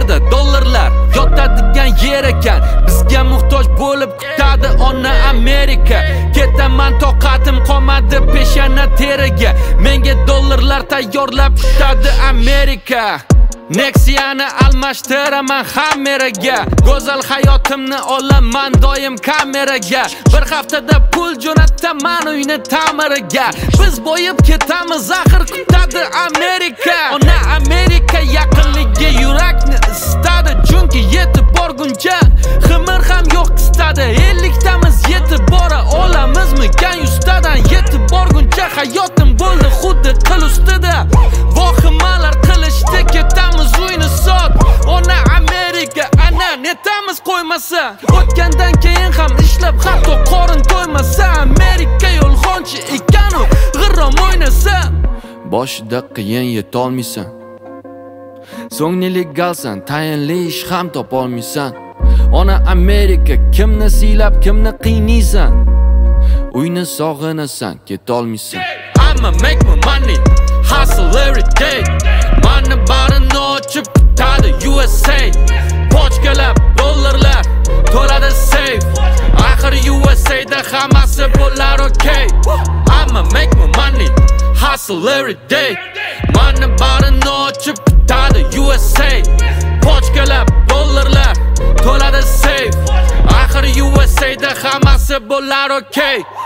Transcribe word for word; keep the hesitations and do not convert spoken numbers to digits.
ustida dollarlar yotadigan yer ekan. Bizga muhtoj bo'lib kutadi ona Amerika. Ketaman toqatim qolmadi peshana teriga. Menga dollarlar tayyorlab kutadi Amerika. Nexia'ni almashtiraman Hammerga. Go'zal hayotimni olaman doim kameraga. Bir haftada pul jo'nataman uyni ta'miriga. Biz boyib ketamiz axir kutadi Amerika. Ona Amerika yaqinligi yurakni istadi. Chunki yetib borguncha ximir ham yo'q istadi. elliktamiz yetib bora olamizmi? Kan yustadan yetib borguncha hayotim bo'ldi xuddi qil ustida. Vohimalar qilishdi ketamiz uyni sot. Ona Amerika ana netamiz qo'ymasa. O'tgandan keyin ham ishlab hatto qorin to'ymasa. Amerika yolg'onchi ekanu g'irrom o'ynasa. Boshida qiyin yetolmaysan. So'ng nelegalsan, tayinli ish ham topolmaysan. Ona Amerika kimni siylab kimni qiynaysan. Uyni sog'inasan, ketolmaysan. I'ma make my money, hustle every day. Mani barini ochib kutadi U S A. Pochkalab dollarlar to'ladi safe. Axir U S A da hammasi bo'lar okay. I'ma make my money, hustle every day. Mani barini ochib kutadi U S A. Pochkalab dollarlar to'ladi safe. Axir U S A da hammasi bo'lar okay.